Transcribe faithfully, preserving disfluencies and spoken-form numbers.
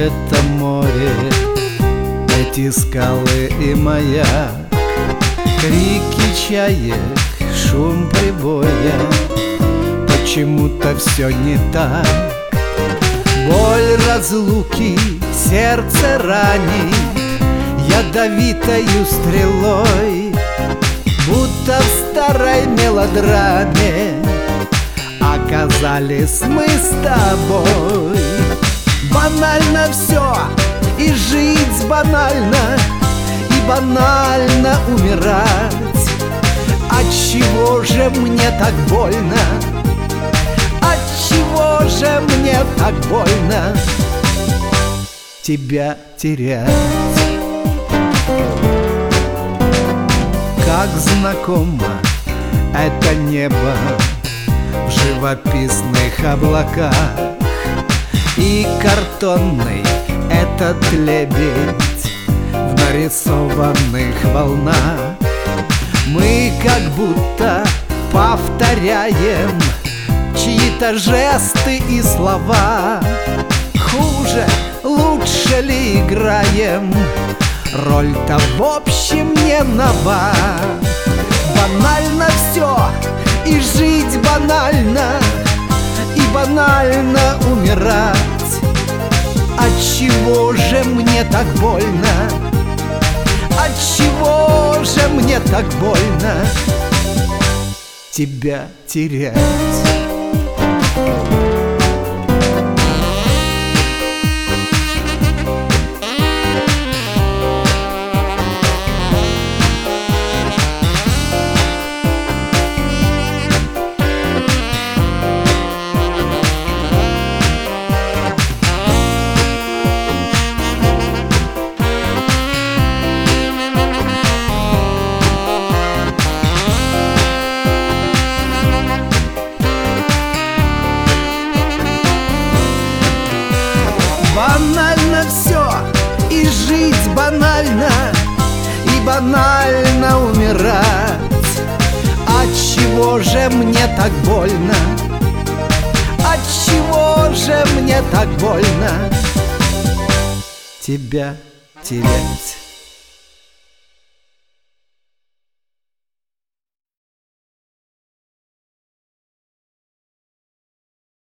Это море, эти скалы и маяк, крики чаек, шум прибоя. Почему-то все не так. Боль разлуки сердце ранит ядовитою стрелой, будто в старой мелодраме оказались мы с тобой. Банально все, и жить банально, и банально умирать. Отчего же мне так больно? Отчего же мне так больно тебя терять? Как знакомо это небо в живописных облаках, и картонный этот лебедь в нарисованных волнах. Мы как будто повторяем чьи-то жесты и слова. Хуже, лучше ли играем? Роль-то в общем не нова. Банально все, и жить банально, и банально умирать. Отчего же мне так больно? Отчего же мне так больно тебя терять? Банально все, и жить банально, и банально умирать. Отчего же мне так больно? Отчего же мне так больно тебя терять?